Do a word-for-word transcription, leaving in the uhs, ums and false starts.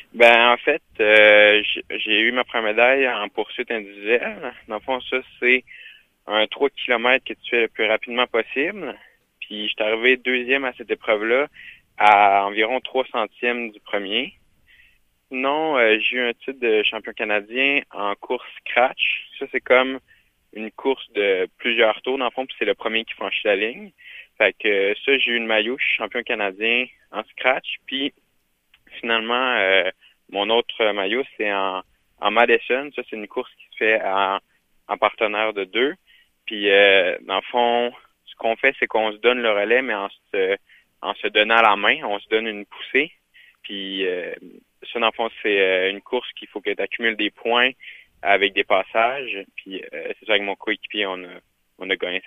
Ben en fait, euh, j- j'ai eu ma première médaille en poursuite individuelle. Dans le fond, ça, c'est un trois kilomètres que tu fais le plus rapidement possible. Puis je suis arrivé deuxième à cette épreuve-là à environ trois centièmes du premier. Sinon, euh, j'ai eu un titre de champion canadien en course scratch. Ça, c'est comme une course de plusieurs tours, dans le fond, puis c'est le premier qui franchit la ligne. Fait que euh, ça, j'ai eu une maillot, je suis champion canadien en scratch. Puis finalement, euh, mon autre maillot, c'est en, en Madison. Ça, c'est une course qui se fait en, en partenaire de deux. Puis, euh, dans le fond, ce qu'on fait, c'est qu'on se donne le relais, mais en se, en se donnant la main, on se donne une poussée. Puis, euh, ça, dans le fond, c'est euh, une course qu'il faut que tu accumules des points avec des passages. Puis, euh, c'est ça, avec mon coéquipier, on a, on a gagné